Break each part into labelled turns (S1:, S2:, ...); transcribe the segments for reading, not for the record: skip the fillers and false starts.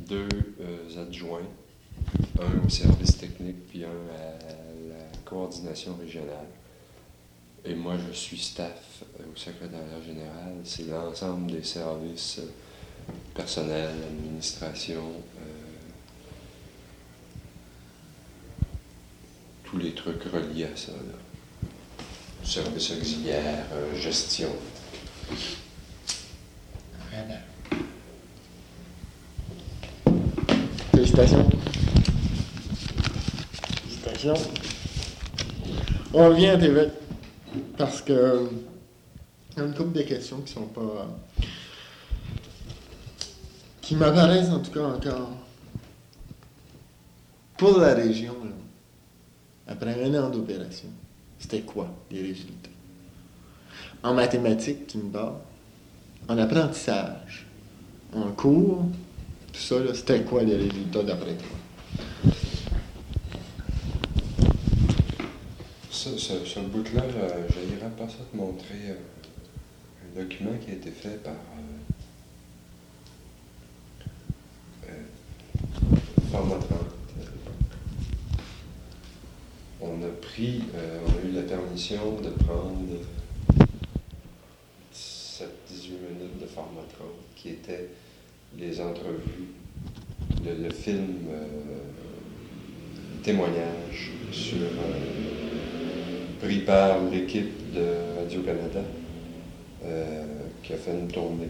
S1: 2 adjoints, un au service technique puis un à la coordination régionale. Et moi, je suis staff au secrétariat général. C'est l'ensemble des services personnels, administration, tous les trucs reliés à ça, là. Services auxiliaires, gestion.
S2: Voilà. Félicitations. Félicitations. On revient à TV parce que il y a une couple de questions qui sont pas... qui m'apparaissent en tout cas encore. Pour la région, là, après 1 an d'opération, c'était quoi les résultats? En mathématiques, tu me parles. En apprentissage, en cours, tout ça, là, c'était quoi les résultats d'après toi?
S1: Ce bout-là, je n'irai pas ça te montrer un document qui a été fait par Formatran. On a eu la permission de prendre 7-18 minutes de Formatran, qui étaient les entrevues, le film témoignage sur pris par l'équipe de Radio-Canada qui a fait une tournée.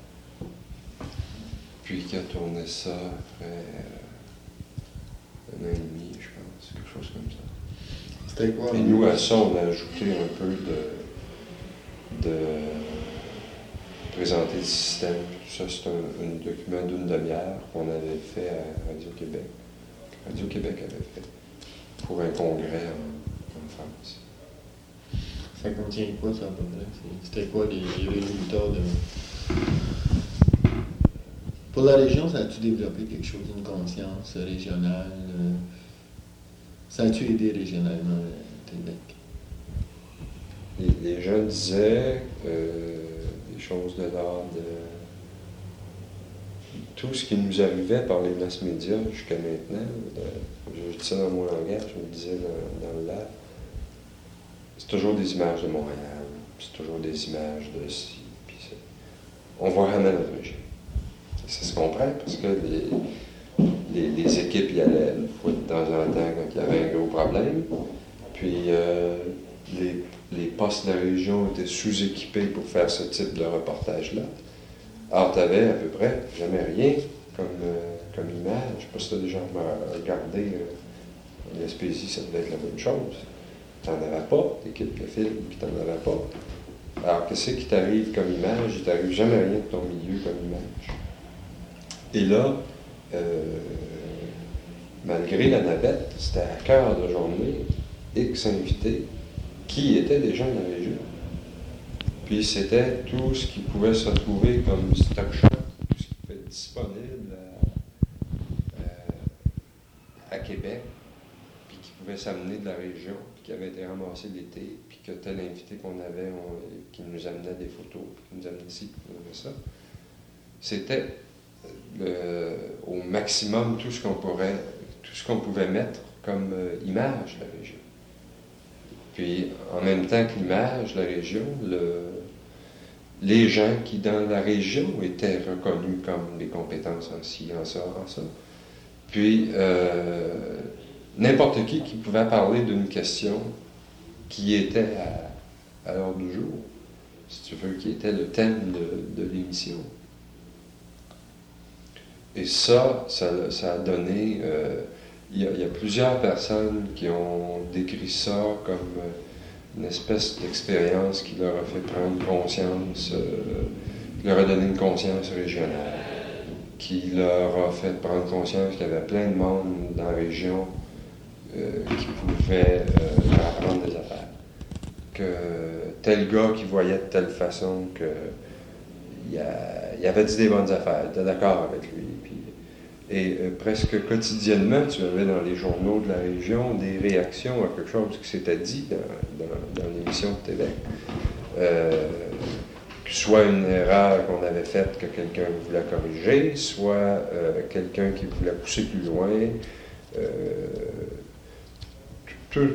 S1: Puis qui a tourné ça après 1 an et demi, je pense, quelque chose comme ça.
S2: C'était quoi?
S1: Et nous, à ça, on a ajouté un peu de présenter le système. Ça, c'est un document d'1 demi-heure qu'on avait fait à Radio-Québec. Radio-Québec avait fait pour un congrès en France.
S2: Ça contient quoi, ça, à peu près? C'était quoi les résultats de... Pour la région, ça a-tu développé quelque chose, une conscience régionale? Ça a-tu aidé régionalement Québec?
S1: Les gens disaient des choses de l'ordre de tout ce qui nous arrivait par les masses médias jusqu'à maintenant. Je dis ça dans mon langage, je me disais dans le lab. C'est toujours des images de Montréal, c'est toujours des images de ci, puis ça. On voit vraiment notre région. Ça se comprend parce que les équipes y allaient une fois de temps en temps quand il y avait un gros problème. Puis les postes de la région étaient sous-équipés pour faire ce type de reportage-là. Alors, tu n'avais à peu près jamais rien comme image. Je ne sais pas si tu as déjà regardé l'Espésie, ça devait être la même chose. Tu n'en avais pas, l'équipe de film, puis tu n'en avais pas. Alors, qu'est-ce qui t'arrive comme image? Il ne t'arrive jamais rien de ton milieu comme image. Et là, malgré la navette, c'était à cœur de journée, X invités, qui étaient des gens de la région. Puis c'était tout ce qui pouvait se retrouver comme stock shop, tout ce qui pouvait être disponible à Québec, puis qui pouvait s'amener de la région, puis qui avait été ramassé l'été, puis que tel invité qu'on avait, qui nous amenait des photos, puis qui nous amenait ci, puis qui nous amenait ça. C'était au maximum tout ce qu'on pouvait mettre comme image de la région. Puis, en même temps que l'image de la région, les gens qui, dans la région, étaient reconnus comme les compétences en ci, en ça, en ça. Puis, n'importe qui pouvait parler d'une question qui était à l'ordre du jour, si tu veux, qui était le thème de l'émission. Et ça a donné... Il y a plusieurs personnes qui ont décrit ça comme une espèce d'expérience qui leur a fait prendre conscience, qui leur a donné une conscience régionale, qui leur a fait prendre conscience qu'il y avait plein de monde dans la région qui pouvait leur apprendre des affaires. Que tel gars qui voyait de telle façon qu'il avait dit des bonnes affaires, il était d'accord avec lui. Et presque quotidiennement, tu avais dans les journaux de la région des réactions à quelque chose qui s'était dit dans l'émission de télé. Que soit une erreur qu'on avait faite que quelqu'un voulait corriger, soit quelqu'un qui voulait pousser plus loin. Tout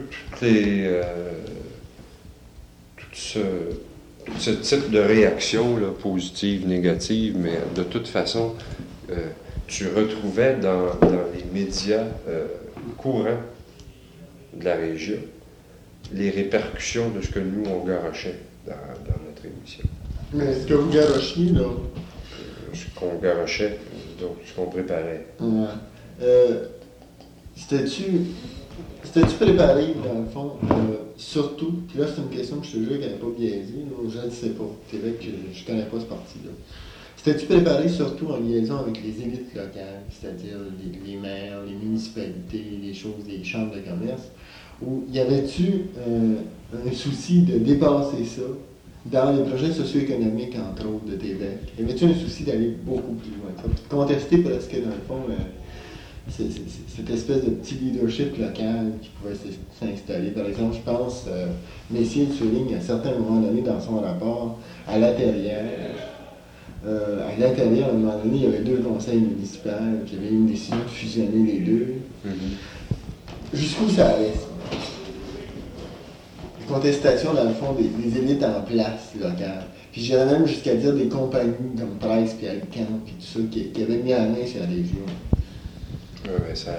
S1: ce type de réaction, là, positive, négative, mais de toute façon, tu retrouvais dans les médias courants de la région les répercussions de ce que nous, on garochait dans notre émission.
S2: Mais ce que vous garochiez, là...
S1: Ce qu'on garochait, donc ce qu'on préparait.
S2: Ouais. C'était-tu préparé, dans le fond, surtout, puis là c'est une question que je te jure qu'elle n'est pas biaisée, je ne sais pas, c'est vrai que je ne connais pas ce parti-là. C'était-tu préparé surtout en liaison avec les élites locales, c'est-à-dire les maires, les municipalités, les choses, les chambres de commerce, ou y avait-tu un souci de dépasser ça dans les projets socio-économiques, entre autres, de TVEC? Y avait-tu un souci d'aller beaucoup plus loin? Contester presque, dans le fond, cette espèce de petit leadership local qui pouvait s'installer. Par exemple, je pense, Messier souligne à certains moments donné dans son rapport, à l'intérieur, à un moment donné, il y avait 2 conseils municipaux, puis il y avait une décision de fusionner les 2. Mm-hmm. Jusqu'où ça allait, ça? Contestation, dans le fond, des élites en place locales. Puis j'irais même jusqu'à dire des compagnies comme Price puis Alcan puis tout ça qui avaient mis la main sur la région.
S1: Oui, ça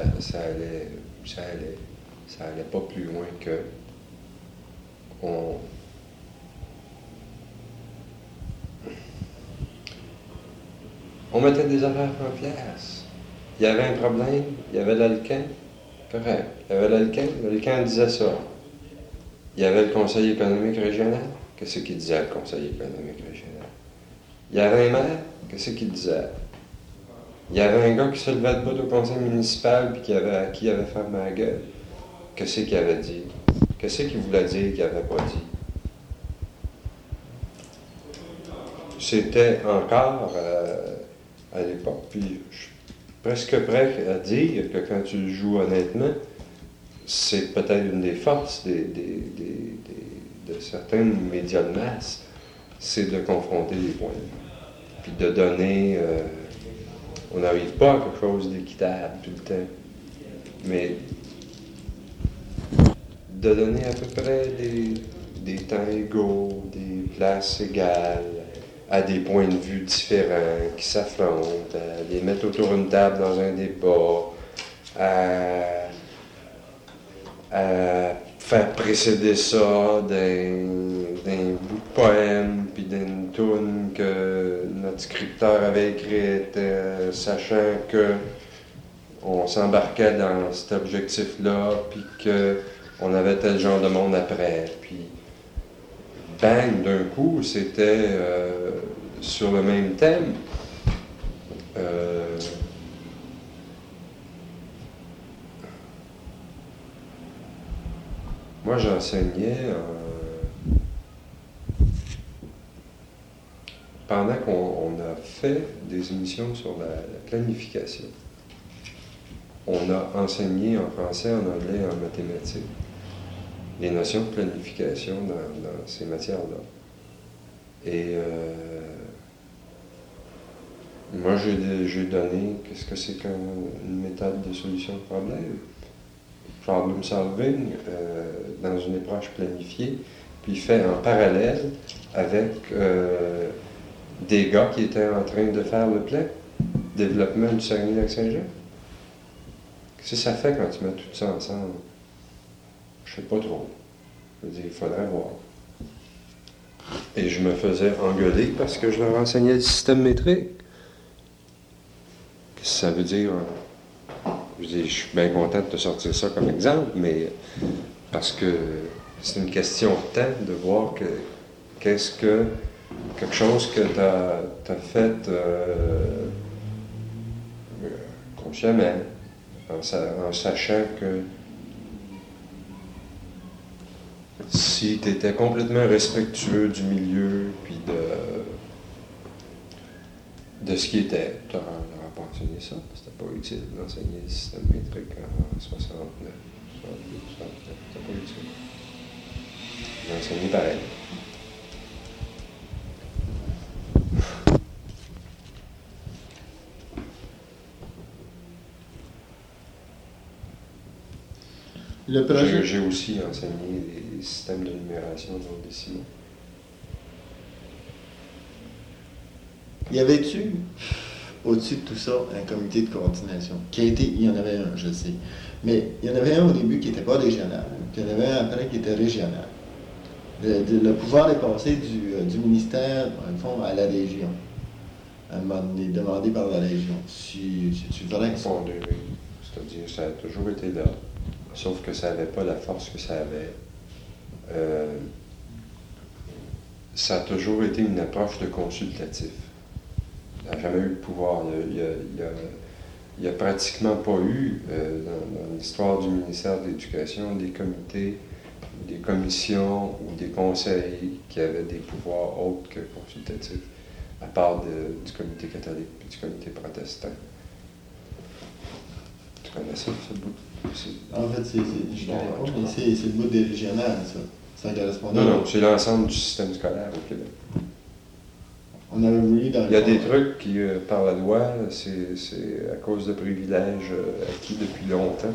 S1: allait pas plus loin que on mettait des affaires en place. Il y avait un problème, il y avait l'Alcan, correct. Il y avait l'Alcan disait ça. Il y avait le Conseil économique régional, qu'est-ce qu'il disait le Conseil économique régional? Il y avait un maire, qu'est-ce qu'il disait? Il y avait un gars qui se levait debout au conseil municipal puis qui avait fermé la gueule. Qu'est-ce qu'il avait dit? Qu'est-ce qu'il voulait dire qu'il n'avait pas dit? C'était encore à l'époque, puis je suis presque prêt à dire que quand tu le joues honnêtement, c'est peut-être une des forces de certains médias de masse, c'est de confronter les points de vue, puis de donner... on n'arrive pas à quelque chose d'équitable tout le temps, mais de donner à peu près des temps égaux, des places égales, à des points de vue différents qui s'affrontent, à les mettre autour d'une table dans un débat, à faire précéder ça d'un bout de poème, puis d'une toune que notre scripteur avait écrite, sachant que on s'embarquait dans cet objectif-là, puis qu'on avait tel genre de monde après, puis bang, d'un coup, c'était sur le même thème. Moi, j'enseignais pendant qu'on a fait des émissions sur la planification. On a enseigné en français, en anglais et en mathématiques les notions de planification dans ces matières-là. Et moi, j'ai donné, qu'est-ce que c'est qu'une méthode de solution de problème? Problem solving dans une approche planifiée, puis fait en parallèle avec des gars qui étaient en train de faire le plan, développement du Saguenay-Lac-Saint-Jean. Qu'est-ce que ça fait quand tu mets tout ça ensemble? Je sais pas trop. Je veux dire, il faudrait voir. Et je me faisais engueuler parce que je leur enseignais le système métrique. Qu'est-ce que ça veut dire? Je dis, je suis bien content de te sortir ça comme exemple, mais parce que c'est une question de temps de voir qu'est-ce que quelque chose que tu as fait consciemment, en sachant que si tu étais complètement respectueux du milieu puis de ce qui était, tu n'aurais pas enseigné ça. C'était pas utile d'enseigner le système métrique en 69, 68, 69. C'était pas utile. J'ai enseigné pareil.
S2: Le projet...
S1: J'ai aussi enseigné des systèmes de numération dans le décimaux.
S2: Y avait-tu, au-dessus de tout ça, un comité de coordination? Il y en avait un, je sais. Mais il y en avait un au début qui n'était pas régional. Puis il y en avait un après qui était régional. Le pouvoir est passé du ministère, dans le fond, à la région. À un moment donné, demandé par la région. Si tu vrai que ça?
S1: C'est-à-dire, ça a toujours été là. Sauf que ça n'avait pas la force que ça avait. Ça a toujours été une approche de consultatif. Ça n'a jamais eu le pouvoir. Il n'y a pratiquement pas eu, dans l'histoire du ministère de l'Éducation, des comités, des commissions ou des conseils qui avaient des pouvoirs autres que consultatifs, à part du comité catholique et du comité protestant. Tu connais ça, ce bout?
S2: En fait, je connais pas, mais c'est le bout des régionales, ça. Ça correspond.
S1: Non, c'est l'ensemble du système scolaire au Québec.
S2: On avait voulu dans le
S1: Il y a des trucs qui, par la loi, c'est à cause de privilèges acquis depuis longtemps.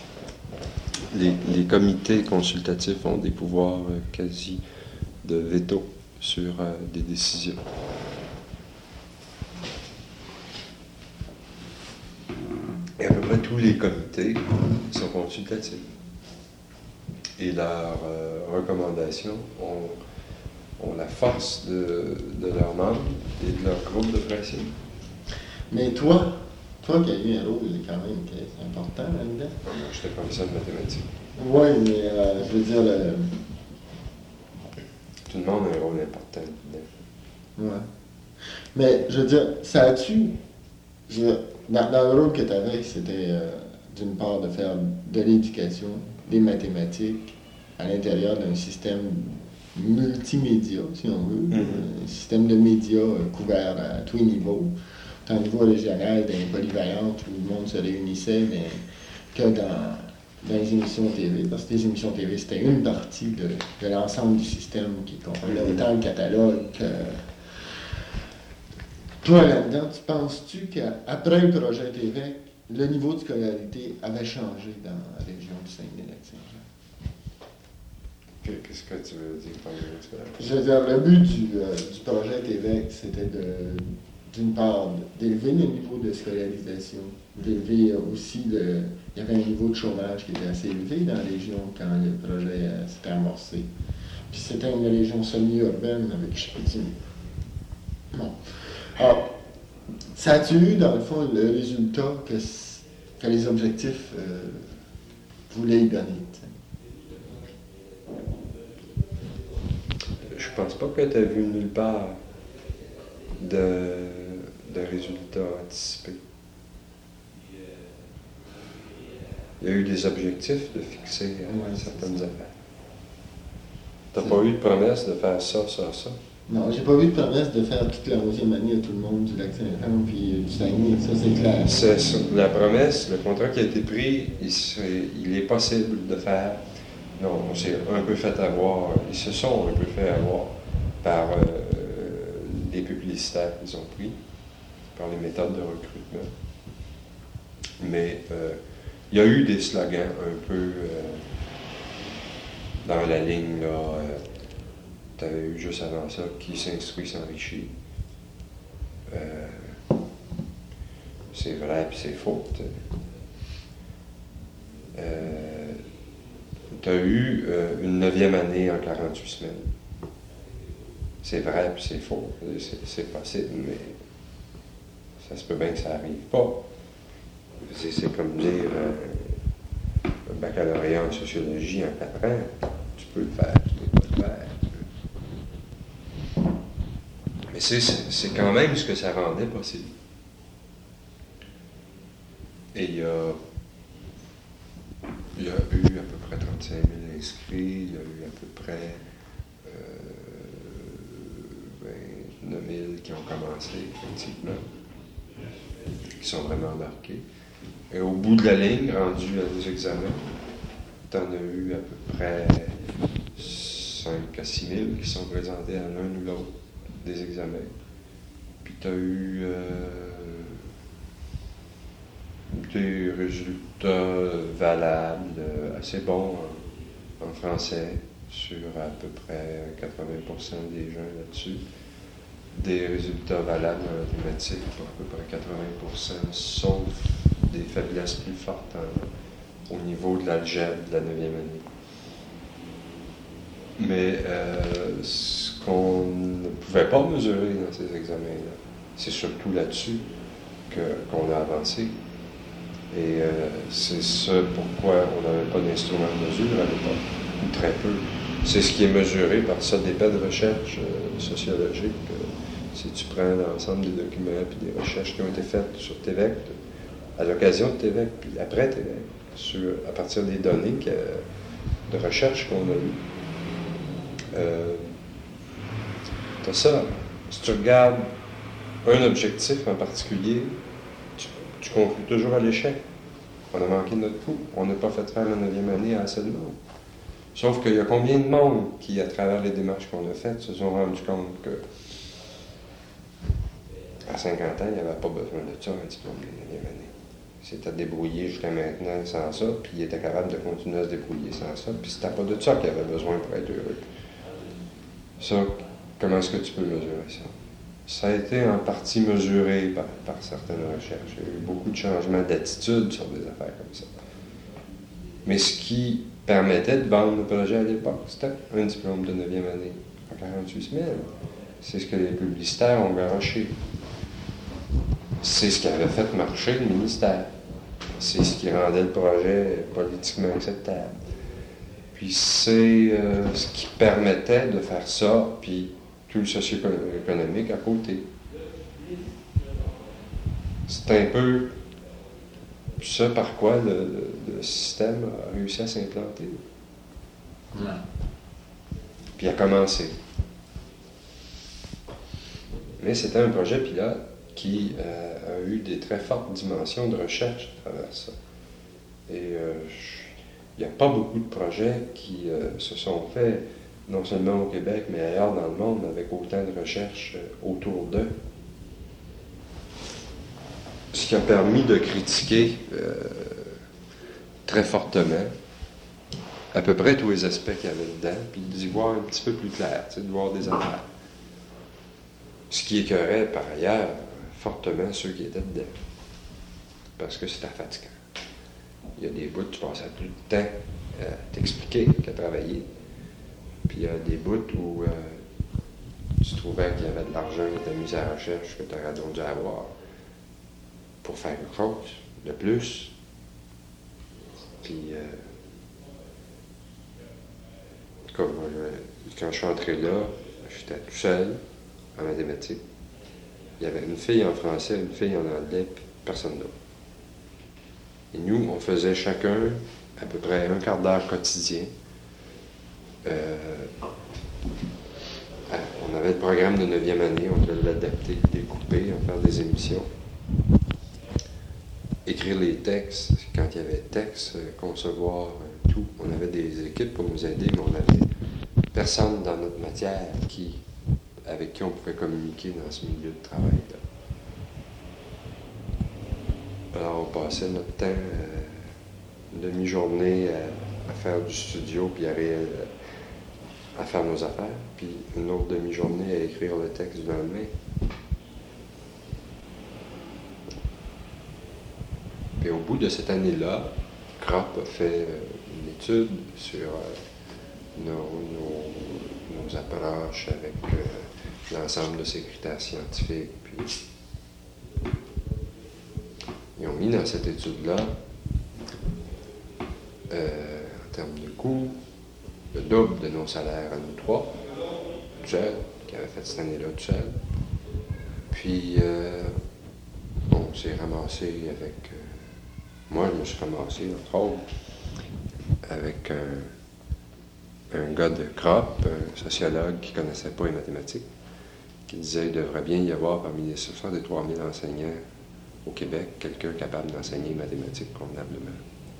S1: Les comités consultatifs ont des pouvoirs quasi de veto sur des décisions. Et à peu près tous les comités sont consultatifs. Et leurs recommandations ont la force de leurs membres et de leur groupe de pression.
S2: Mais toi qui as eu un rôle quand même qui est important là-dedans.
S1: Moi, j'étais professeur de mathématiques.
S2: Oui, mais je veux dire...
S1: Tout le monde a un rôle important là-dedans.
S2: Ouais. Mais je veux dire, ça a-tu... Dans le rôle que tu avais, c'était d'une part de faire de l'éducation, des mathématiques, à l'intérieur d'un système multimédia, si on veut, un système de médias couvert à tous les niveaux, tant au niveau régional, dans les polyvalentes, où le monde se réunissait, mais que dans les émissions TV, parce que les émissions TV, c'était une partie de l'ensemble du système qui comprenait autant le catalogue que... Toi, là-dedans, tu penses-tu qu'après le projet TV, le niveau de scolarité avait changé dans la région du Saguenay-Lac-Saint-Jean?
S1: Qu'est-ce que tu veux dire par niveau de scolarité?
S2: Je veux dire, le but du projet TV, c'était d'une part, d'élever le niveau de scolarisation, d'élever aussi il y avait un niveau de chômage qui était assez élevé dans la région quand le projet s'était amorcé. Puis c'était une région semi-urbaine avec Chicoutimi. Bon. Alors, ça a-tu eu, dans le fond, le résultat que les objectifs voulaient y donner?
S1: Je pense pas que tu as vu nulle part de résultats anticipés. Il y a eu des objectifs de fixer certaines affaires. Tu n'as pas eu de promesse de faire ça, ça, ça?
S2: Non, j'ai pas eu de promesse de faire toute la 11e année à tout le monde du Lac-Saint-Jean puis du Saguenay, ça c'est clair.
S1: C'est ça. La promesse, le contrat qui a été pris, il est possible de faire. Non, on s'est un peu fait avoir, ils se sont un peu fait avoir par les publicitaires qu'ils ont pris, par les méthodes de recrutement. Mais il y a eu des slogans un peu dans la ligne, là. Tu avais eu juste avant ça, qui s'instruit s'enrichit. C'est vrai puis c'est faux. Tu as eu une 9e année en 48 semaines. C'est vrai puis c'est faux. C'est possible, mais ça se peut bien que ça n'arrive pas. C'est comme dire un baccalauréat en sociologie en 4 ans. Tu peux le faire, tu peux pas le faire. Mais c'est quand même ce que ça rendait possible. Et il y a eu à peu près 35 000 inscrits, il y a eu à peu près 29 000 qui ont commencé, effectivement, qui sont vraiment embarqués. Et au bout de la ligne, rendu à des examens, tu en as eu à peu près 5 à 6 000 qui sont présentés à l'un ou l'autre des examens. Puis tu as eu une des résultats valables, assez bons en français, sur à peu près 80% des gens là-dessus. Des résultats valables en mathématiques pour à peu près 80%, sauf des faiblesses plus fortes au niveau de l'algèbre de la 9e année. Mais ce qu'on ne pouvait pas mesurer dans ces examens-là, c'est surtout là-dessus qu'on a avancé. Et c'est ce pourquoi on n'avait pas d'instrument de mesure à l'époque, ou très peu. C'est ce qui est mesuré par ça, des faits de recherche sociologique. Si tu prends l'ensemble des documents et des recherches qui ont été faites sur TVEC, à l'occasion de TVEC, puis après TVEC, à partir des données de recherche qu'on a eues. T'as ça. Si tu regardes un objectif en particulier, tu conclus toujours à l'échec. On a manqué notre coup. On n'a pas fait faire la 9e année à assez de monde. Sauf qu'il y a combien de monde qui, à travers les démarches qu'on a faites, se sont rendus compte que à 50 ans, il n'y avait pas besoin de ça, un diplôme de 9e année. Il s'était débrouillé jusqu'à maintenant sans ça, puis il était capable de continuer à se débrouiller sans ça, puis c'était pas de ça qu'il avait besoin pour être heureux. Ça, comment est-ce que tu peux mesurer ça? Ça a été en partie mesuré par certaines recherches. Il y a eu beaucoup de changements d'attitude sur des affaires comme ça. Mais ce qui permettait de vendre le projet à l'époque, c'était un diplôme de 9e année à 48 000. C'est ce que les publicitaires ont garoché. C'est ce qui avait fait marcher le ministère. C'est ce qui rendait le projet politiquement acceptable. Puis c'est ce qui permettait de faire ça, puis tout le socio-économique à côté. C'est un peu ce par quoi le système a réussi à s'implanter.
S2: Ouais.
S1: Puis a commencé. Mais c'était un projet pilote qui a eu des très fortes dimensions de recherche à travers ça. Et il n'y a pas beaucoup de projets qui se sont faits, non seulement au Québec, mais ailleurs dans le monde, avec autant de recherche autour d'eux. Ce qui a permis de critiquer très fortement à peu près tous les aspects qu'il y avait dedans, puis d'y voir un petit peu plus clair, de voir des affaires. Ce qui écœurait par ailleurs fortement ceux qui étaient dedans. Parce que c'était fatigant. Il y a des bouts, tu passais plus de temps à t'expliquer qu'à travailler. Puis il y a des bouts où tu trouvais qu'il y avait de l'argent et de la mise à la recherche que tu aurais dû avoir pour faire quelque chose de plus. Puis, comme quand je suis entré là, j'étais tout seul en mathématiques. Il y avait une fille en français, une fille en anglais, puis personne d'autre. Et nous, on faisait chacun à peu près un quart d'heure quotidien. On avait le programme de 9e année, on devait l'adapter, découper, en faire des émissions. Écrire les textes, quand il y avait texte, concevoir tout. On avait des équipes pour nous aider, mais on n'avait personne dans notre matière avec qui on pouvait communiquer dans ce milieu de travail-là. Alors, on passait notre temps, une demi-journée à faire du studio, puis à faire nos affaires, puis une autre demi-journée à écrire le texte du lendemain. Puis au bout de cette année-là, Kropp a fait une étude sur nos approches avec l'ensemble de ces critères scientifiques. Puis ils ont mis dans cette étude-là, en termes de coûts, le double de nos salaires à nous trois, tout seul, qui avait fait cette année-là tout seul. Puis on s'est ramassé avec... moi, je me suis ramassé, entre autres, avec un gars de Kropp, un sociologue qui ne connaissait pas les mathématiques, qui disait qu'il devrait bien y avoir parmi les 63 000 enseignants au Québec, quelqu'un capable d'enseigner les mathématiques convenablement.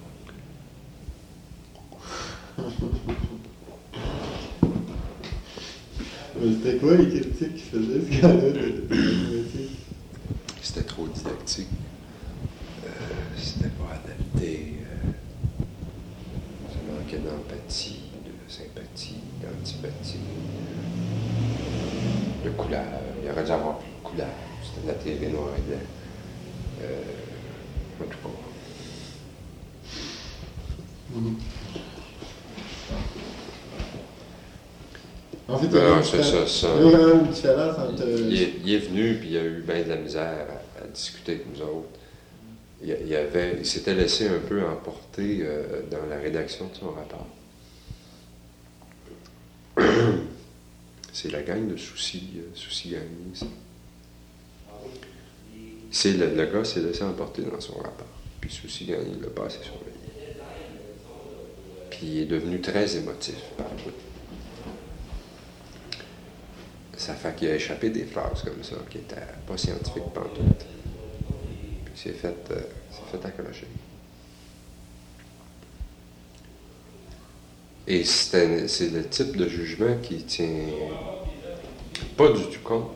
S2: C'était quoi les critiques qu'il faisait, ce gars-là, de mathématiques?
S1: C'était trop didactique. c'était pas adapté. Ça manquait d'empathie, de sympathie, d'antipathie, de couleur. Il aurait dû avoir plus de couleur. C'était de la télé noir et blanc. En tout cas.
S2: En fait,
S1: c'est ça.
S2: Il y a vraiment une différence entre...
S1: Il est venu, puis il a eu bien de la misère à discuter avec nous autres. Il s'était laissé un peu emporter dans la rédaction de son rapport. C'est la gang de Souci Gagné, ça. Le gars s'est laissé emporter dans son rapport. Puis Souci Gagné l'a passé sur lui. Puis il est devenu très émotif par bout. Ça fait qu'il a échappé des phrases comme ça, qui n'étaient pas scientifiques pantoute. Puis il s'est fait accrocher. Et c'est le type de jugement qui tient pas du tout compte.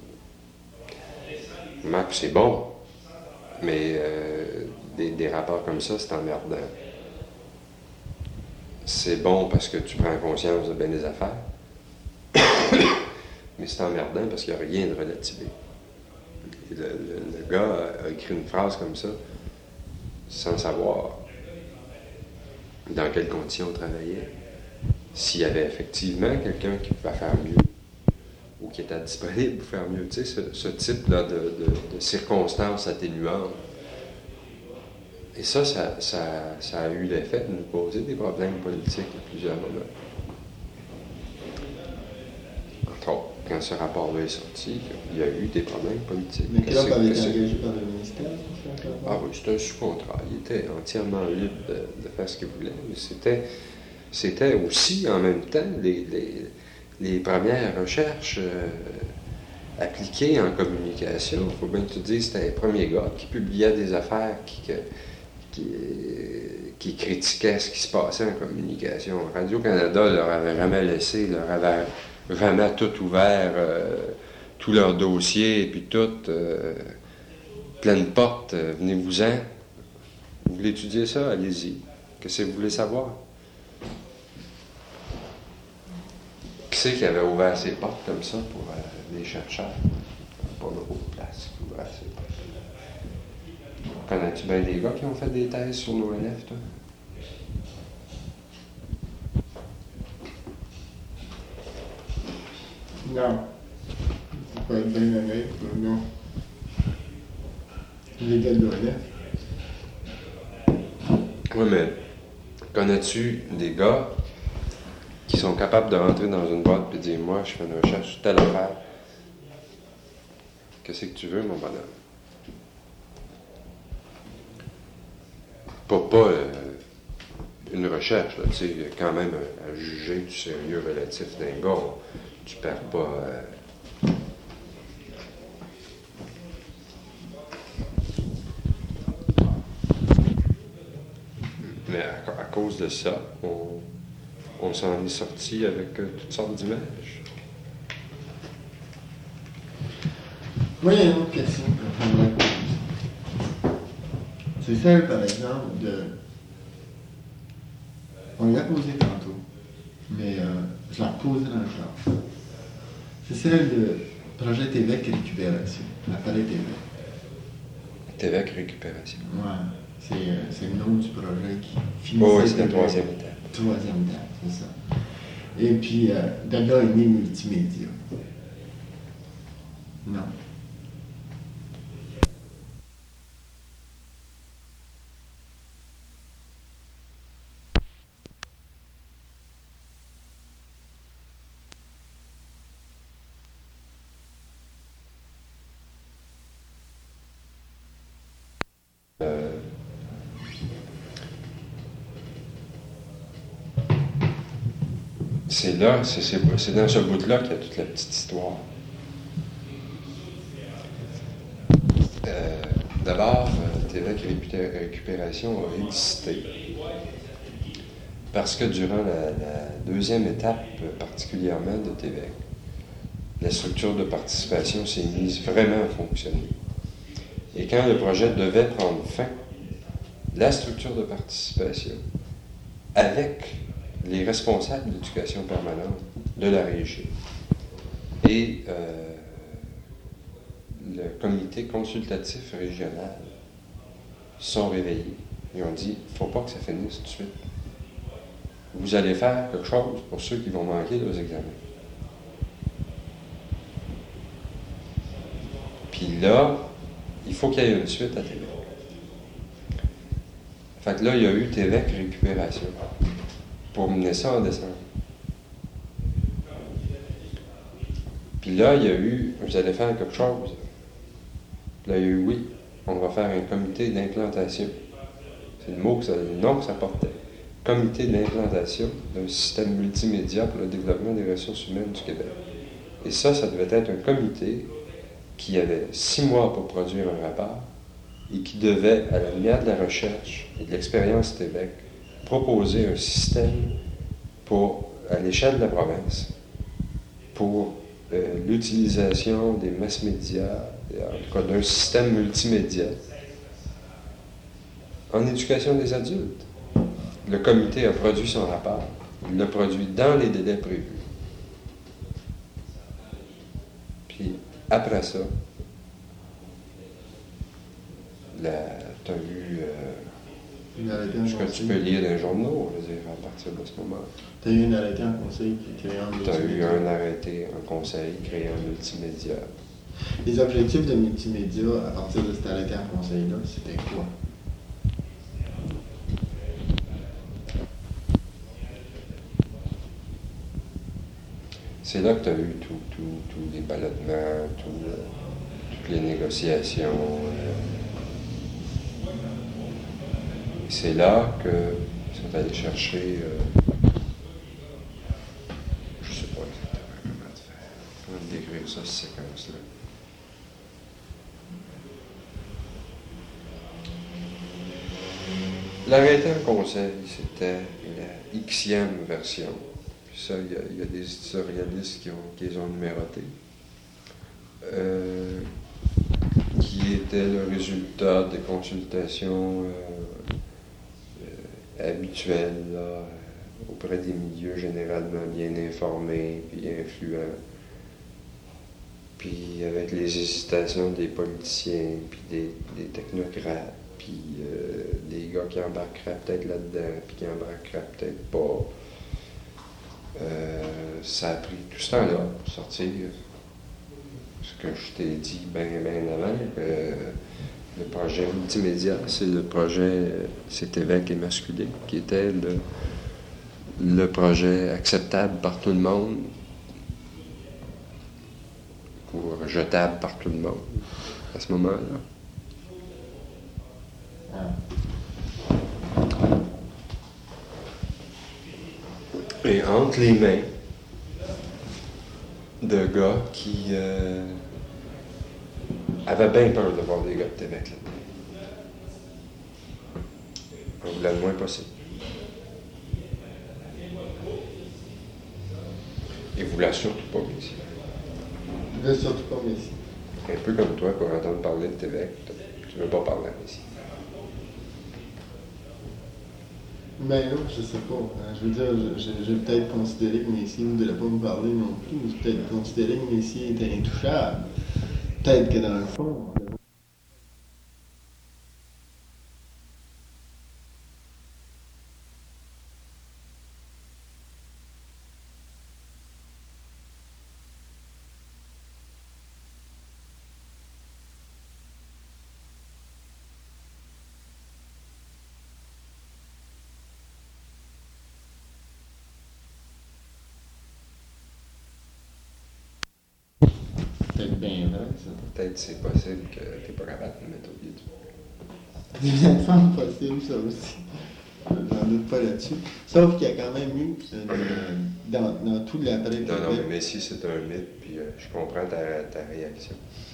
S1: Marc, c'est bon, mais des rapports comme ça, c'est emmerdant. C'est bon parce que tu prends conscience de bien des affaires, mais c'est emmerdant parce qu'il n'y a rien de relativé. Le gars a écrit une phrase comme ça sans savoir dans quelles conditions on travaillait. S'il y avait effectivement quelqu'un qui pouvait faire mieux ou qui était disponible pour faire mieux, tu sais, ce type-là de circonstances atténuantes. Et ça a eu l'effet de nous poser des problèmes politiques à plusieurs moments. Entre autres, quand ce rapport-là est sorti, il y a eu des problèmes politiques.
S2: Mais Klopp avait été engagé par le ministère.
S1: Ah oui, c'était un sous-contrat. Il était entièrement libre de faire ce qu'il voulait. Mais c'était aussi, en même temps, les premières recherches appliquées en communication. Il faut bien que tu dises, c'était les premiers gars qui publiaient des affaires qui critiquaient ce qui se passait en communication. Radio-Canada leur avait jamais laissé, leur avait vraiment tout ouvert, tous leurs dossiers, et puis tout, pleine porte, venez-vous-en. Vous voulez étudier ça? Allez-y. Qu'est-ce que vous voulez savoir? Qui c'est qui avait ouvert ses portes comme ça pour les chercheurs? Pas de place qui ouvrait ses portes. Connais-tu bien des gars qui ont fait des thèses sur l'ONF, toi?
S2: Non. Pour être bien honnête, non. Les gars de l'ONF.
S1: Oui, mais connais-tu des gars qui sont capables de rentrer dans une boîte et dire « Moi, je fais une recherche sur telle affaire. Qu'est-ce que tu veux, mon bonhomme? » Pas une recherche, là, tu sais, quand même à juger du sérieux relatif d'un gars. Tu perds pas... Mais à cause de ça, on s'en est sorti avec toutes sortes d'images.
S2: Moi, il y a une autre question que j'aimerais poser. C'est celle, par exemple, de... On l'a posée tantôt, mais je la repose dans le genre. C'est celle de projet TVEC récupération, l'appareil TVEC.
S1: TVEC récupération.
S2: Ouais, c'est le nom du projet qui finit.
S1: Oh, oui, c'est la troisième étape.
S2: Troisième étape, c'est ça. Et puis, de là est né multimédia. Non.
S1: C'est dans ce bout-là qu'il y a toute la petite histoire. D'abord, TVEC Récupération a existé parce que durant la deuxième étape, particulièrement de TVEC, la structure de participation s'est mise vraiment à fonctionner. Et quand le projet devait prendre fin, la structure de participation avec les responsables d'éducation permanente de la région et le comité consultatif régional sont réveillés et ont dit « il ne faut pas que ça finisse tout de suite. Vous allez faire quelque chose pour ceux qui vont manquer leurs examens. » Puis là, il faut qu'il y ait une suite à TVEC. Fait que là, il y a eu TVEC récupération pour mener ça en décembre. Puis là, il y a eu, vous allez faire quelque chose. Puis là, il y a eu, oui, on va faire un comité d'implantation. C'est le nom que ça portait. Comité d'implantation d'un système multimédia pour le développement des ressources humaines du Québec. Et ça devait être un comité qui avait 6 mois pour produire un rapport et qui devait, à la lumière de la recherche et de l'expérience TVEC, proposer un système pour, à l'échelle de la province, pour l'utilisation des mass médias, en tout cas d'un système multimédia, en éducation des adultes. Le comité a produit son rapport. Il l'a produit dans les délais prévus. Puis, après ça, tu as eu ce que tu peux lire dans les journaux, je veux dire, à partir de ce moment.
S2: Tu as eu un arrêté en conseil qui est créé en multimédia.
S1: Tu as eu un arrêté en conseil créé en multimédia.
S2: Les objectifs de multimédia, à partir de cet arrêté en conseil-là, c'était quoi?
S1: C'est là que tu as eu tous les ballottements, toutes les négociations. C'est là que ils sont allés chercher, je ne sais pas exactement comment décrire ça, cette séquence-là. L'arrêté en conseil, c'était la Xème version. Puis ça, il y a des éditorialistes qui les ont numérotés. Qui était le résultat des consultations habituelles là, auprès des milieux généralement bien informés puis influents, puis avec les hésitations des politiciens puis des technocrates, puis des gars qui embarqueraient peut-être là-dedans puis qui embarqueraient peut-être pas. Ça a pris tout ce temps-là pour sortir ce que je t'ai dit bien avant, que le projet multimédia, c'est le projet c'est TVEC émasculé, qui était le projet acceptable par tout le monde ou rejetable par tout le monde à ce moment-là. Et entre les mains de gars qui avaient bien peur de voir des gars de TVEC là-dedans. On voulait le moins possible. Ils voulaient surtout pas Messi.
S2: Ils voulaient surtout pas Messi.
S1: Un peu comme toi, pour entendre parler de TVEC, tu veux pas parler à Messi.
S2: Mais non, je sais pas. Je veux dire, j'ai peut-être considéré que Messi ne voulait pas me parler non plus. J'ai peut-être considéré que Messi était intouchable. Peut-être que dans le fond... Peut-être bien vrai, ça.
S1: Peut-être c'est possible que t'es pas capable de le mettre au pied du
S2: C'est bien femme possible, ça aussi. J'en doute pas là-dessus. Sauf qu'il y a quand même eu, dans tout l'après...
S1: Non, mais Messi, c'est un mythe, puis je comprends ta réaction.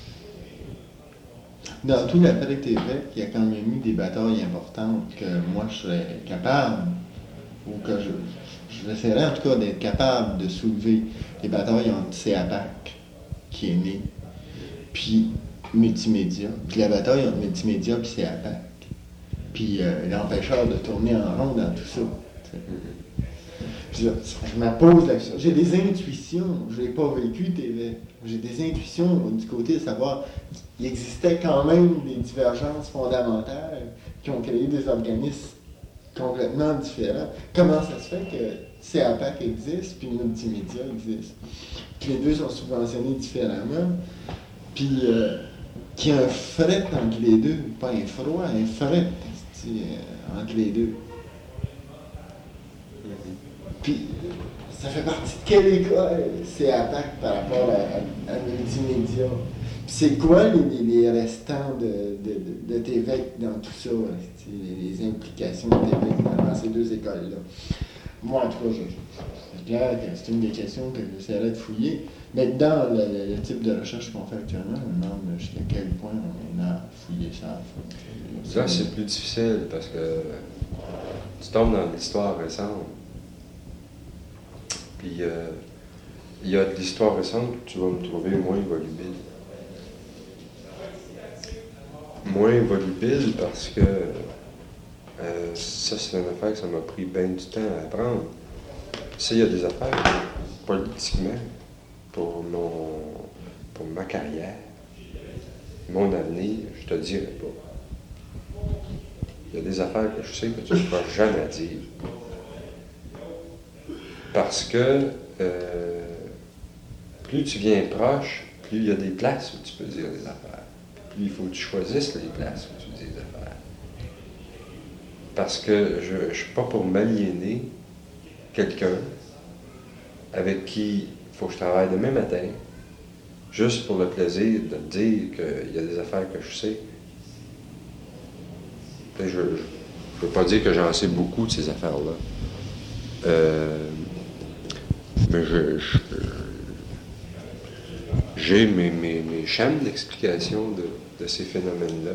S2: Dans tout l'après TV, il y a quand même eu des batailles importantes que moi, je serais capable, ou que j'essaierais en tout cas d'être capable de soulever les batailles entre CAPAC, qui est né, puis multimédia. Puis la bataille entre multimédia et CAPAC, puis l'empêcheur de tourner en rond dans tout ça. Je me pose la question. J'ai des intuitions. Je n'ai pas vécu TV. J'ai des intuitions du côté de savoir qu'il existait quand même des divergences fondamentales qui ont créé des organismes complètement différents. Comment ça se fait que CAPAC existe puis Multimédia existe? Que les deux sont subventionnés différemment. Puis qu'il y a un fret entre les deux. Pas un froid, un fret entre les deux. Puis, ça fait partie de quelle école CAPAC par rapport à Multimédia? Puis c'est quoi les restants de TVEC dans tout ça? Les implications de TVEC dans ces deux écoles-là? Moi, en tout cas, c'est clair que c'est une des questions que j'essaierai de fouiller. Mais dans le type de recherche qu'on fait actuellement, je me demande jusqu'à quel point on a fouillé ça.
S1: Là, c'est plus difficile parce que tu tombes dans l'histoire récente. Puis, il y a de l'histoire récente que tu vas me trouver moins volubile. Moins volubile parce que ça, c'est une affaire que ça m'a pris bien du temps à apprendre. Il y a des affaires politiquement pour ma carrière, mon avenir, je te dirai pas. Il y a des affaires que je sais que tu ne pourras jamais dire. Parce que plus tu viens proche, plus il y a des places où tu peux dire des affaires. Plus il faut que tu choisisses les places où tu dis des affaires. Parce que je ne suis pas pour m'aliéner quelqu'un avec qui il faut que je travaille demain matin, juste pour le plaisir de te dire qu'il y a des affaires que je sais. Et je ne veux pas dire que j'en sais beaucoup de ces affaires-là. Mais j'ai mes chaînes d'explication de ces phénomènes-là.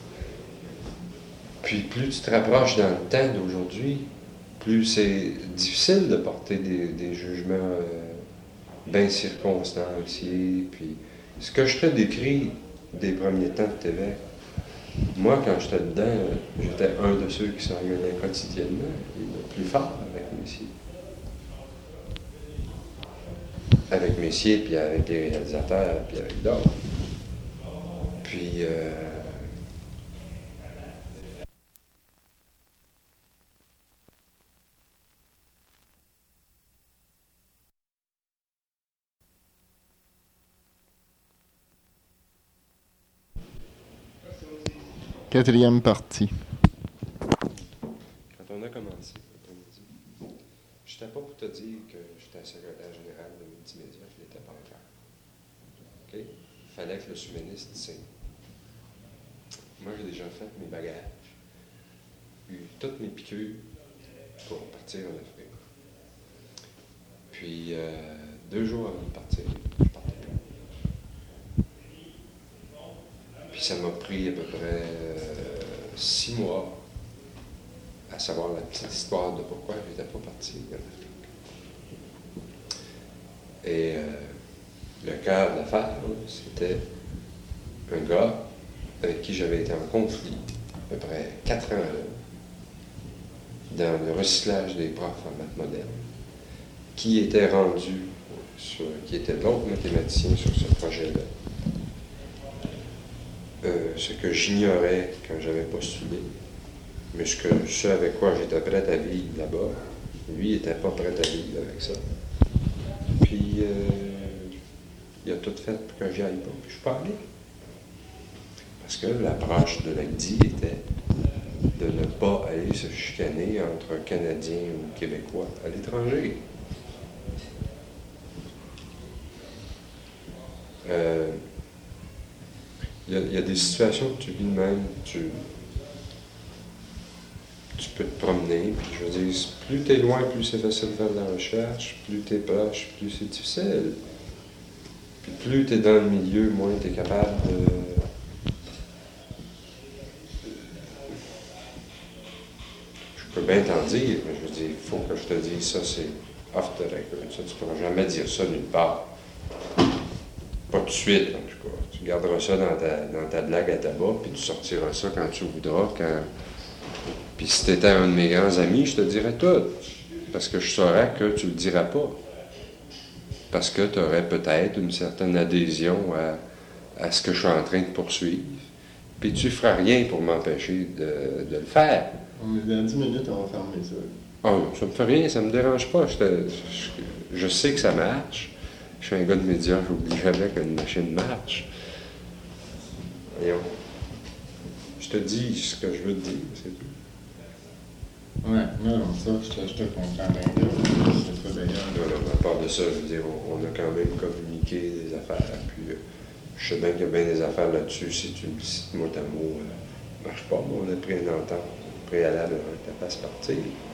S1: Puis plus tu te rapproches dans le temps d'aujourd'hui, plus c'est difficile de porter des jugements bien circonstanciés. Puis ce que je te décris des premiers temps de TV, moi, quand j'étais dedans, j'étais un de ceux qui s'engueulaient quotidiennement, et le plus fort avec Messier. Avec Messier, puis avec les réalisateurs, puis avec d'autres. Puis...
S2: Quatrième partie.
S1: Quand on a commencé l'après-midi, je n'étais pas pour te dire que j'étais secrétaire général de Multimédia, je ne l'étais pas encore. OK? Il fallait que le sous-ministre signe. Moi, j'ai déjà fait mes bagages, eu toutes mes piqûres pour partir en Afrique. Puis, 2 jours avant de partir, je partais. Puis ça m'a pris à peu près 6 mois à savoir la petite histoire de pourquoi je n'étais pas parti en Afrique. Et le cœur de l'affaire, c'était un gars avec qui j'avais été en conflit à peu près 4 ans là, dans le recyclage des profs en maths moderne, qui était rendu, qui était l'autre mathématicien sur ce projet-là. Ce que j'ignorais quand j'avais postulé, mais ce avec quoi j'étais prêt à vivre là-bas, lui n'était pas prêt à vivre avec ça. Puis, il a tout fait pour que j'y aille pas, puis je suis pas allé. Parce que l'approche de l'ACDI était de ne pas aller se chicaner entre un Canadien ou un Québécois à l'étranger. Il y a des situations que tu vis de même, tu peux te promener, puis je veux dire, plus tu es loin, plus c'est facile de faire de la recherche, plus tu es proche, plus c'est difficile. Puis plus tu es dans le milieu, moins tu es capable de... Je peux bien t'en dire, mais je veux dire, il faut que je te dise ça, c'est off the record. Ça, tu ne pourras jamais dire ça nulle part. Pas tout de suite, en tout cas. Tu garderas ça dans ta blague à tabac, puis tu sortiras ça quand tu voudras, Puis si tu étais un de mes grands amis, je te dirais tout. Parce que je saurais que tu le diras pas. Parce que tu aurais peut-être une certaine adhésion à ce que je suis en train de poursuivre. Puis tu feras rien pour m'empêcher de le faire.
S2: Dans 10 minutes, on va fermer ça.
S1: Oh non, ça me fait rien, ça me dérange pas. Je sais que ça marche. Je suis un gars de médias, j'oublie jamais qu'une machine marche. Voyons. Je te dis ce que je veux te dire, c'est tout.
S2: Ouais, non, ça, je te comprends bien. C'est très bien.
S1: À part de ça, je veux dire, on a quand même communiqué des affaires. Puis je sais bien qu'il y a bien des affaires là-dessus. Si tu me cites mot à mot, marche pas. Mais on a pris une entente préalable avant que tu fasses partir.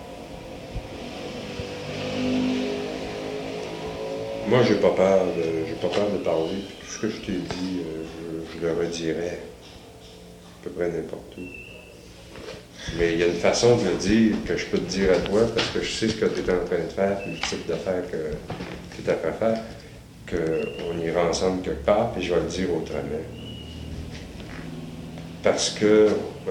S1: Moi, j'ai pas peur de parler. Puis tout ce que je t'ai dit, je le redirai à peu près n'importe où. Mais il y a une façon de le dire que je peux te dire à toi parce que je sais ce que tu es en train de faire, puis le type d'affaires que tu as fait faire, qu'on ira ensemble quelque part, puis je vais le dire autrement. Parce que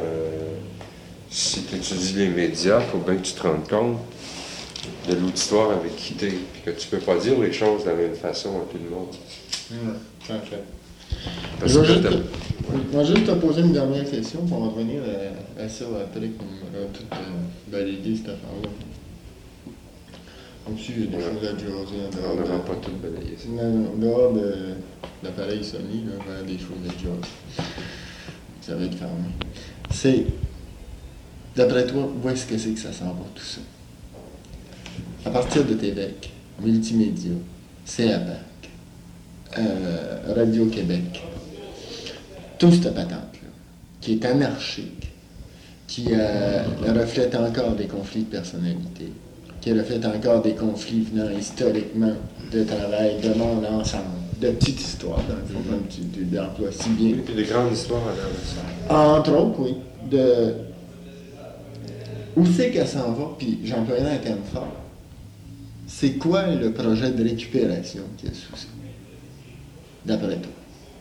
S1: si tu étudies les médias, il faut bien que tu te rendes compte de l'auditoire avec qui tu es, puis que tu peux pas dire les choses de la même façon à tout le monde.
S2: Oui, parfait.
S1: Parce
S2: Je
S1: que
S2: vais juste te poser une dernière question, puis on va revenir à ça après qu'on aura tout balayé cette affaire-là. Comme si il y a des choses à jaser en dehors.
S1: on n'aura pas tout balayé ça.
S2: Non, en dehors de l'appareil Sony, là, il y a des choses à jaser. Ça va être fermé. C'est, d'après toi, où est-ce que c'est que ça s'en va tout ça? À partir de Québec, Multimédia, CAPAC, Radio-Québec, tout cette patente-là, qui est anarchique, qui reflète encore des conflits de personnalité, qui reflète encore des conflits venant historiquement de travail, de monde ensemble, de petites histoires, dans le fond, comme tu l'emploies si bien.
S1: Oui, puis des grandes histoires à l'heure de ça.
S2: Entre autres, oui, de où c'est qu'elle s'en va, puis j'emploierai un terme fort. C'est quoi le projet de récupération qui est sous ça, d'après toi?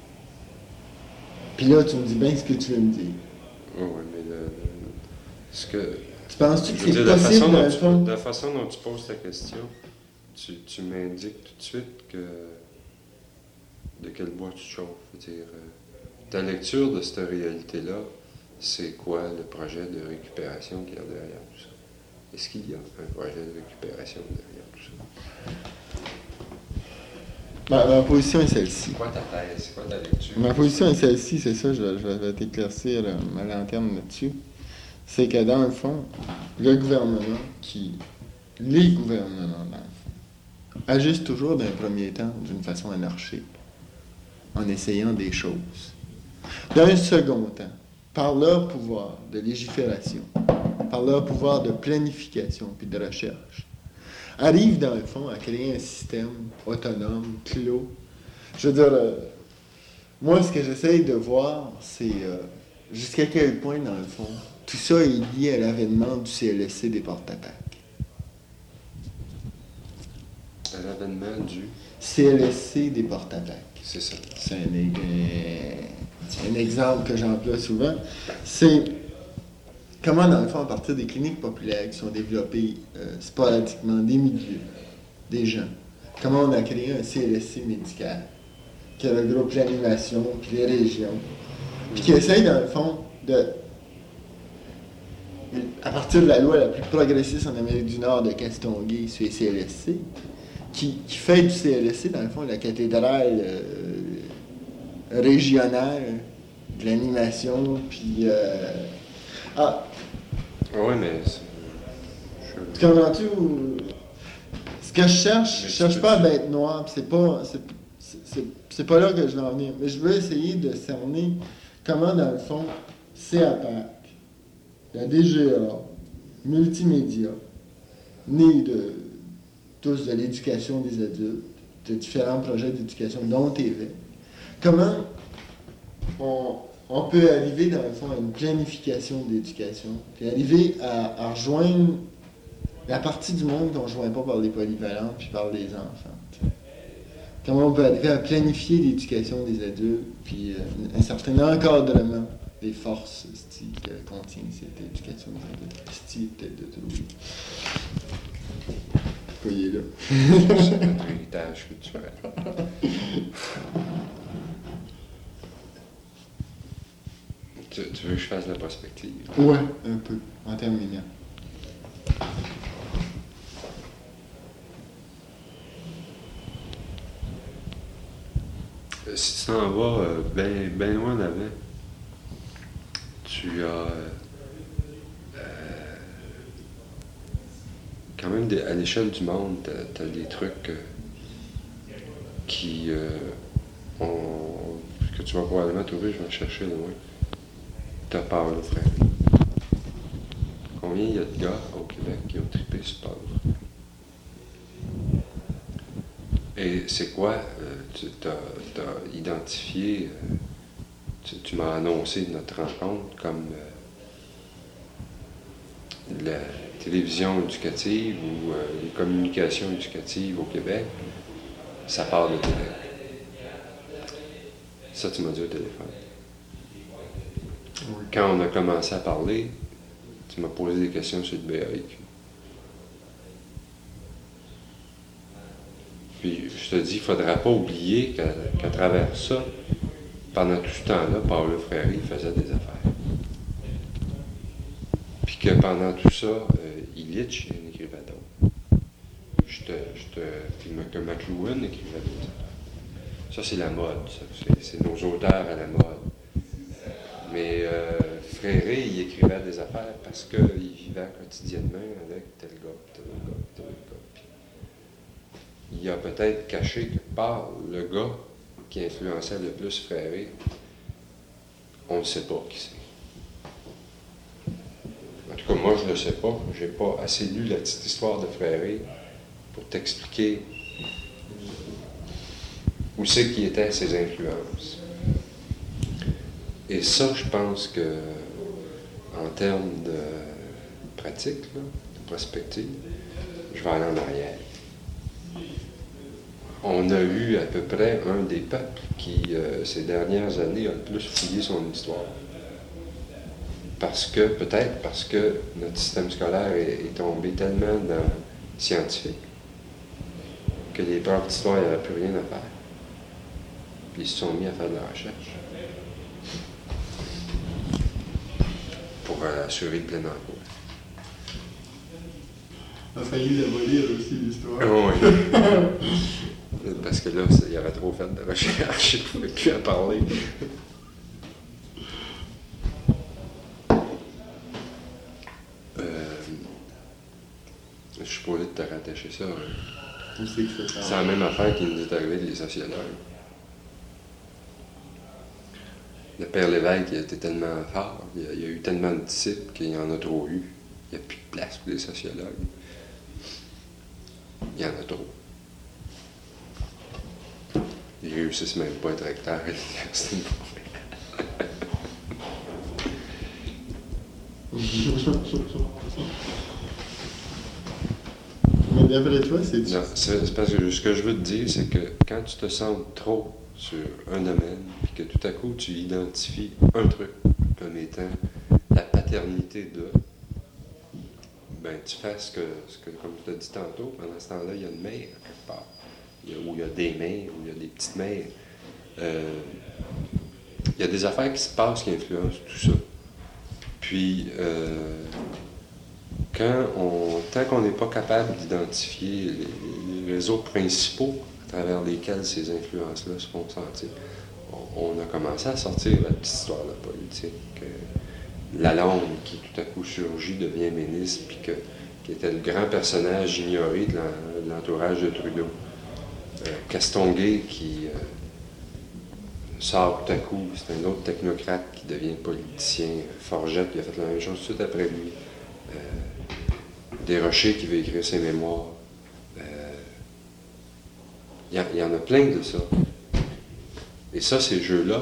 S2: Puis là, tu me dis bien ce que tu veux me dire.
S1: Oui, mais ce que...
S2: Tu penses-tu que
S1: Je veux
S2: c'est
S1: dire,
S2: possible, dans le fond?
S1: de la façon dont tu poses ta question, tu m'indiques tout de suite de quel bois tu chauffes. Je veux dire, ta lecture de cette réalité-là, c'est quoi le projet de récupération qu'il y a derrière tout ça? Est-ce qu'il y a un projet de récupération derrière tout ça?
S2: Ma position est celle-ci.
S1: C'est quoi ta thèse? C'est quoi ta lecture?
S2: Ma position est celle-ci, c'est ça, je vais t'éclaircir ma lanterne là-dessus. C'est que dans le fond, les gouvernements, dans le fond, agissent toujours d'un premier temps d'une façon anarchique, en essayant des choses. D'un second temps, par leur pouvoir de légifération, par leur pouvoir de planification puis de recherche, arrivent dans le fond à créer un système autonome, clos. Je veux dire, moi, ce que j'essaye de voir, c'est jusqu'à quel point, dans le fond, tout ça est lié à l'avènement du CLSC des porte-attaques.
S1: À l'avènement du...
S2: CLSC des porte-attaques.
S1: C'est ça.
S2: C'est un exemple que j'emploie souvent. C'est comment, dans le fond, à partir des cliniques populaires qui sont développées sporadiquement, des milieux, des gens, comment on a créé un CLSC médical qui regroupe l'animation puis les régions, puis qui essaye, dans le fond, à partir de la loi la plus progressiste en Amérique du Nord de Castonguay sur les CLSC, qui fait du CLSC, dans le fond, la cathédrale régionale de l'animation, puis...
S1: Oui, mais...
S2: Tu comprends-tu? Ce que je cherche pas à bête noire, puis c'est pas là que je veux en venir, mais je veux essayer de cerner comment, dans le fond, CAPAC, la DGA, Multimédia, nés de tous de l'éducation des adultes, de différents projets d'éducation, dont TV, comment on peut arriver, dans le fond, à une planification d'éducation, puis arriver à rejoindre la partie du monde qu'on ne rejoint pas par les polyvalents puis par les enfants. comment on peut arriver à planifier l'éducation des adultes, puis un certain encadrement des forces que contient cette éducation des adultes. Peut-être de tout. Pourquoi il est là?
S1: C'est notre héritage culturel. Tu veux que je fasse la prospective?
S2: Ouais, un peu, en terminant.
S1: Si tu t'en vas bien loin d'avant, tu as quand même à l'échelle du monde, tu as des trucs que tu vas probablement trouver, je vais en chercher loin. Tu as Paulo Freire. Combien il y a de gars au Québec qui ont trippé sur Paulo Freire? Et c'est quoi? Tu as identifié, tu m'as annoncé notre rencontre comme la télévision éducative ou les communications éducatives au Québec, ça part de Québec. Ça, tu m'as dit au téléphone. Oui. Quand on a commencé à parler, tu m'as posé des questions sur le BAIQ. Puis je te dis, il ne faudra pas oublier qu'à travers ça, pendant tout ce temps-là, Paulo Freire faisait des affaires. Puis que pendant tout ça, Illich écrivait d'autres. Puis que McLuhan écrivait d'autres affaires. Ça, c'est la mode. C'est nos auteurs à la mode. Mais Freire, il écrivait des affaires parce qu'il vivait quotidiennement avec tel gars, tel gars, tel gars. Il a peut-être caché quelque part le gars qui influençait le plus Freire. On ne sait pas qui c'est. En tout cas, moi, je ne le sais pas. Je n'ai pas assez lu la petite histoire de Freire pour t'expliquer où c'est qui étaient ses influences. Et ça, je pense que, en termes de pratique, là, de prospective, je vais aller en arrière. On a eu à peu près un des peuples qui, ces dernières années, a le plus fouillé son histoire. Peut-être parce que notre système scolaire est tombé tellement dans le scientifique que les profs d'histoire n'avaient plus rien à faire. Puis ils se sont mis à faire de la recherche pour assurer le plein emploi.
S2: On a failli la voler aussi, l'histoire.
S1: Oui. Parce que là, il y avait trop fait de recherche, je ne pouvais plus en parler. Je suis supposé de te rattacher ça. Hein. C'est la même affaire qui nous est arrivée des sociologues. Le père Lévesque, il a été tellement fort, il y a eu tellement de disciples qu'il y en a trop eu. Il n'y a plus de place pour les sociologues. Il y en a trop. Ils réussissent même pas à être recteurs à l'université de
S2: Mais d'après toi, c'est...
S1: Non, c'est parce que ce que je veux te dire, c'est que quand tu te sens trop sur un domaine, puis que tout à coup tu identifies un truc comme étant la paternité de, ben tu fais ce que comme tu t'as dit tantôt, pendant ce temps-là, il y a une mère quelque part. Où il y a des mères, où il y a des petites mères. Il y a des affaires qui se passent qui influencent tout ça. Puis, tant qu'on n'est pas capable d'identifier les réseaux principaux à travers lesquels ces influences-là se font sentir, on a commencé à sortir la petite histoire de la politique. Lalonde, qui tout à coup surgit, devient ministre, puis qui était le grand personnage ignoré de l'entourage de Trudeau. Castonguay qui sort tout à coup, c'est un autre technocrate qui devient politicien. Forget qui a fait la même chose tout après lui. Desrochers qui veut écrire ses mémoires. Il y en a plein de ça. Et ça, ces jeux-là,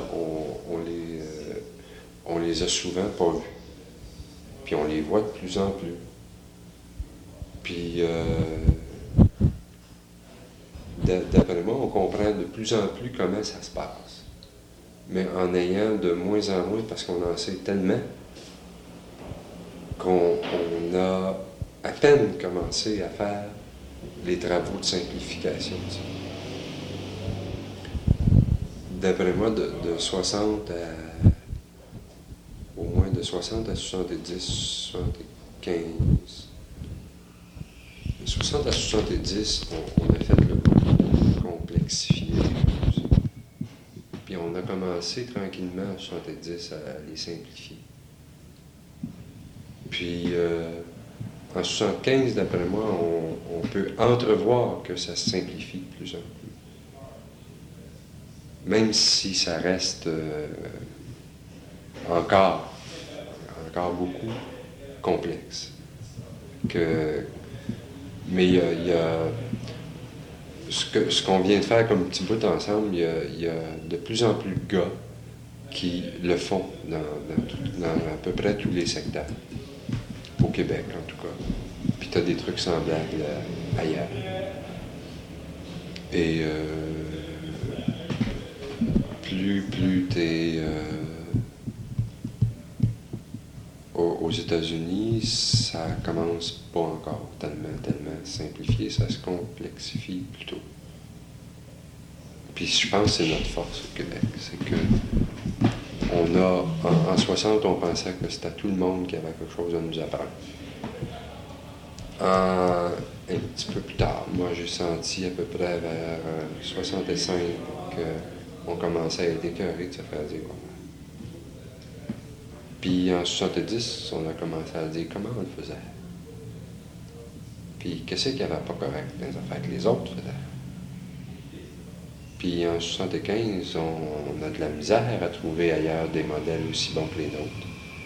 S1: on les a souvent pas vus. Puis on les voit de plus en plus. Puis d'après moi, on comprend de plus en plus comment ça se passe. Mais en ayant de moins en moins, parce qu'on en sait tellement, qu'on a à peine commencé à faire les travaux de simplification. D'après moi, de 60 à... au moins de 60 à 70, 75... De 60 à 70, on a fait le complexifier les choses. Puis on a commencé tranquillement à 70 à les simplifier. Puis en 75, d'après moi, on peut entrevoir que ça se simplifie de plus en plus. Même si ça reste encore beaucoup complexe. Mais il y a ce qu'on vient de faire comme petit bout ensemble, il y a de plus en plus de gars qui le font dans à peu près tous les secteurs. Au Québec, en tout cas. Puis tu as des trucs semblables ailleurs. Et plus tu es aux États-Unis, ça commence pas encore tellement simplifié, ça se complexifie plutôt. Puis je pense que c'est notre force au Québec, c'est que on a, en 60, on pensait que c'était tout le monde qui avait quelque chose à nous apprendre. Un petit peu plus tard, moi j'ai senti à peu près vers 65 qu'on commençait à être écœuré de se faire dire comment. Puis en 70, on a commencé à dire comment on le faisait. Puis qu'est-ce qu'il n'y avait pas correct dans les affaires que les autres faisaient. Puis en 75, on a de la misère à trouver ailleurs des modèles aussi bons que les nôtres.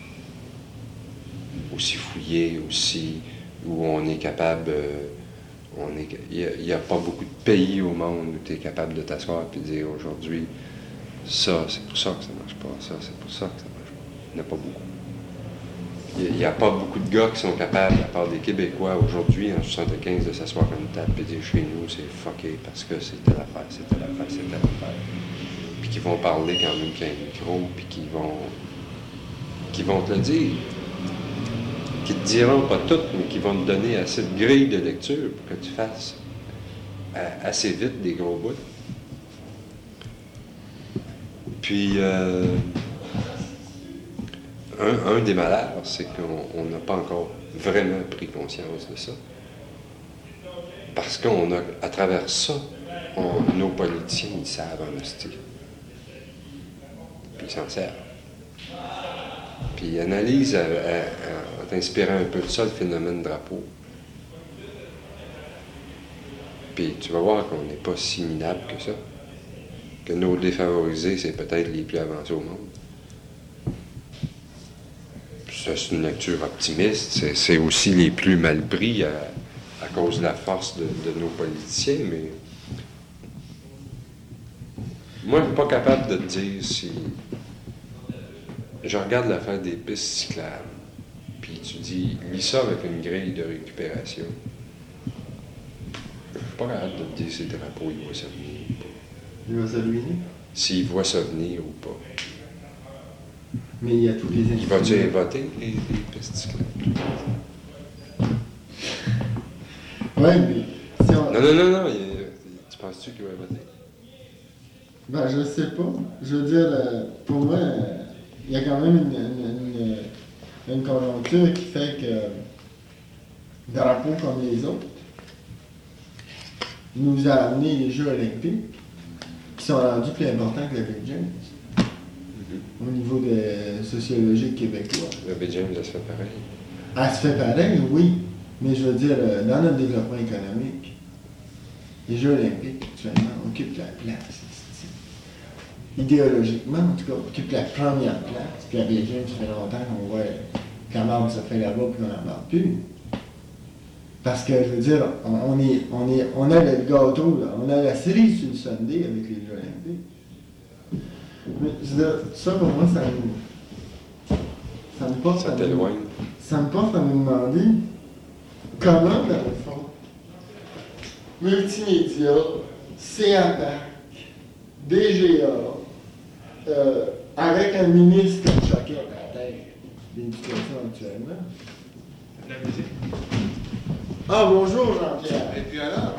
S1: Aussi fouillés, aussi où on est capable... il n'y a pas beaucoup de pays au monde où tu es capable de t'asseoir et de dire aujourd'hui, ça, c'est pour ça que ça ne marche pas, ça, c'est pour ça que ça ne marche pas. Il n'y en a pas beaucoup. Il n'y a pas beaucoup de gars qui sont capables, à part des Québécois, aujourd'hui, en 75, de s'asseoir à une table et dire chez nous, c'est fucké parce que c'est telle affaire, c'est telle affaire, c'est telle affaire. Puis qui vont parler quand même qu'il y a un micro, puis qui vont te le dire. Qui te diront pas tout, mais qui vont te donner assez de grille de lecture pour que tu fasses assez vite des gros bouts. Puis, un des malheurs, c'est qu'on n'a pas encore vraiment pris conscience de ça. Parce qu'on a, à travers ça, nos politiciens, ils savent en hostie. Puis ils s'en servent. Puis ils analysent en t'inspirant un peu de ça, le phénomène drapeau. Puis tu vas voir qu'on n'est pas si minable que ça. Que nos défavorisés, c'est peut-être les plus avancés au monde. Ça, c'est une lecture optimiste. C'est aussi les plus mal pris à cause de la force de nos politiciens, mais moi, je ne suis pas capable de te dire si... Je regarde l'affaire des pistes cyclables, puis tu dis, lis ça avec une grille de récupération. Je ne suis pas capable de te dire si le drapeau, il voit ça venir ou pas.
S2: Il va se ruiner?
S1: S'il voit ça venir ou pas.
S2: Mais il y a tous les...
S1: Il va-tu voter les pistes cyclables?
S2: Oui, mais... Si on...
S1: Non. Tu penses-tu qu'il va voter?
S2: Ben, je sais pas. Je veux dire, pour moi, il y a quand même une conjoncture qui fait que drapeau comme les autres nous a amené les Jeux olympiques qui sont rendus plus importants que le Big James. Au niveau sociologique québécois.
S1: Le Big James, elle se fait pareil.
S2: Elle se fait pareil, oui. Mais je veux dire, dans notre développement économique, les Jeux olympiques, actuellement, occupent la place. Idéologiquement, en tout cas, occupent la première place. Puis à Beijing, ça fait longtemps qu'on voit que la marde se fait là-bas puis qu'on n'en parle plus. Parce que, je veux dire, on a le gâteau, là. On a la série sur le Sunday avec les Jeux olympiques. Mais, je veux dire, ça, pour moi, ça me porte
S1: ça t'éloigne.
S2: Ça me porte à me demander comment, dans le fond, multimédia, CAPAC, DGA, avec un ministre comme chacun à la tête d'éducation actuellement.
S3: La musique.
S2: Ah, bonjour Jean-Pierre.
S3: Et puis alors?